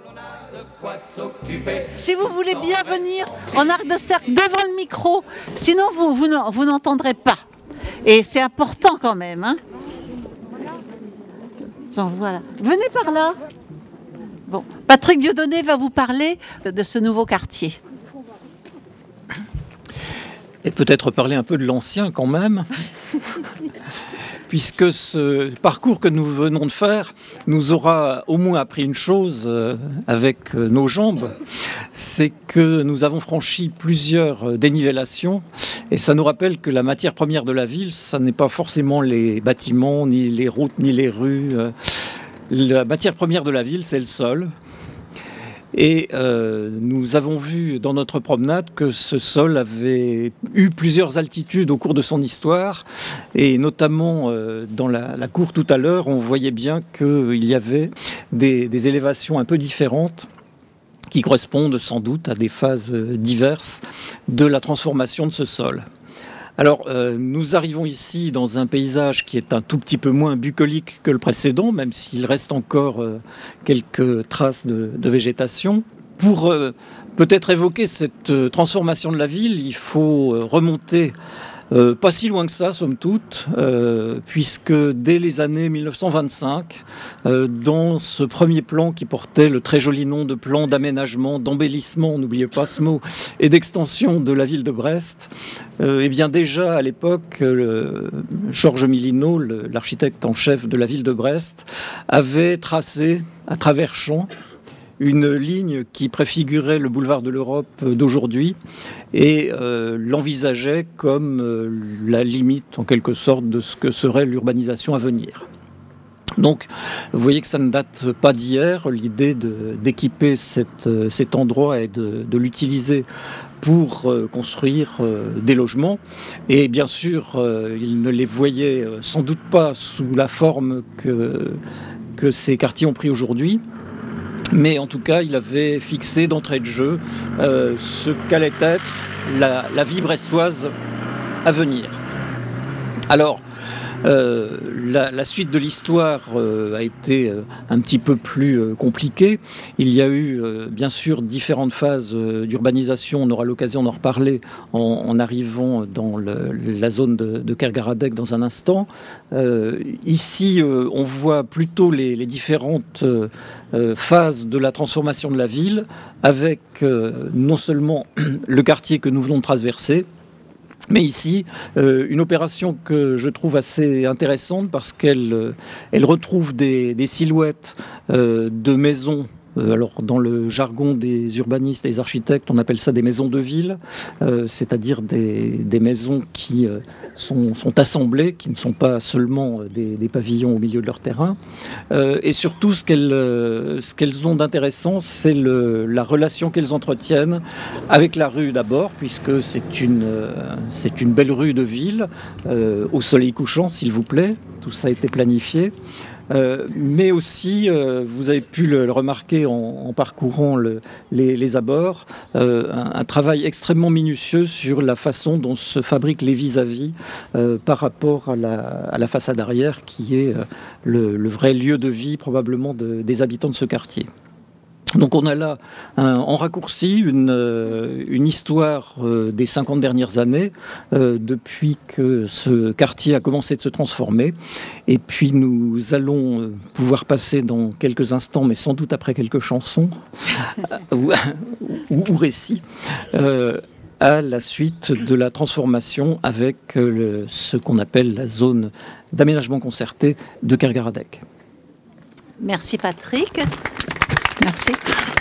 Si vous voulez bien venir en arc de cercle devant le micro, sinon vous n'entendrez pas. Et c'est important quand même. Hein. Genre, voilà. Venez par là. Bon, Patrick Dieudonné va vous parler de ce nouveau quartier. Et peut-être parler un peu de l'ancien quand même, puisque ce parcours que nous venons de faire nous aura au moins appris une chose avec nos jambes, c'est que nous avons franchi plusieurs dénivellations, et ça nous rappelle que la matière première de la ville, ça n'est pas forcément les bâtiments, ni les routes, ni les rues. La matière première de la ville, c'est le sol. Et nous avons vu dans notre promenade que ce sol avait eu plusieurs altitudes au cours de son histoire, et notamment dans la cour tout à l'heure, on voyait bien qu'il y avait des élévations un peu différentes qui correspondent sans doute à des phases diverses de la transformation de ce sol. Alors, nous arrivons ici dans un paysage qui est un tout petit peu moins bucolique que le précédent, même s'il reste encore quelques traces de végétation. Pour peut-être évoquer cette transformation de la ville, il faut remonter pas si loin que ça, somme toute, puisque dès les années 1925, dans ce premier plan qui portait le très joli nom de plan d'aménagement, d'embellissement, n'oubliez pas ce mot, et d'extension de la ville de Brest, eh bien déjà à l'époque, Georges Millinot, l'architecte en chef de la ville de Brest, avait tracé à travers champs une ligne qui préfigurait le boulevard de l'Europe d'aujourd'hui et l'envisageait comme la limite, en quelque sorte, de ce que serait l'urbanisation à venir. Donc, vous voyez que ça ne date pas d'hier, l'idée d'équiper cet endroit et de l'utiliser pour construire des logements. Et bien sûr, il ne les voyait sans doute pas sous la forme que ces quartiers ont pris aujourd'hui. Mais en tout cas, il avait fixé d'entrée de jeu ce qu'allait être la vie brestoise à venir. Alors, la suite de l'histoire a été un petit peu plus compliquée. Il y a eu bien sûr différentes phases d'urbanisation. On aura l'occasion d'en reparler en arrivant dans la zone de Kergaradec dans un instant. Ici, on voit plutôt les différentes phase de la transformation de la ville, avec non seulement le quartier que nous venons de traverser, mais ici, une opération que je trouve assez intéressante parce qu'elle retrouve des silhouettes de maisons. Alors, dans le jargon des urbanistes et des architectes, on appelle ça des maisons de ville, c'est-à-dire des maisons qui sont assemblées, qui ne sont pas seulement des pavillons au milieu de leur terrain. Et surtout, ce qu'elles ont d'intéressant, c'est la relation qu'elles entretiennent avec la rue d'abord, puisque c'est une belle rue de ville, au soleil couchant, s'il vous plaît. Tout ça a été planifié. Mais aussi, vous avez pu le remarquer en parcourant les abords, un travail extrêmement minutieux sur la façon dont se fabriquent les vis-à-vis par rapport à la façade arrière, qui est le vrai lieu de vie probablement des habitants de ce quartier. Donc on a là, en raccourci, une histoire des 50 dernières années, depuis que ce quartier a commencé de se transformer. Et puis nous allons pouvoir passer dans quelques instants, mais sans doute après quelques chansons ou récits, à la suite de la transformation avec ce qu'on appelle la zone d'aménagement concerté de Kergaradec. Merci Patrick. Merci.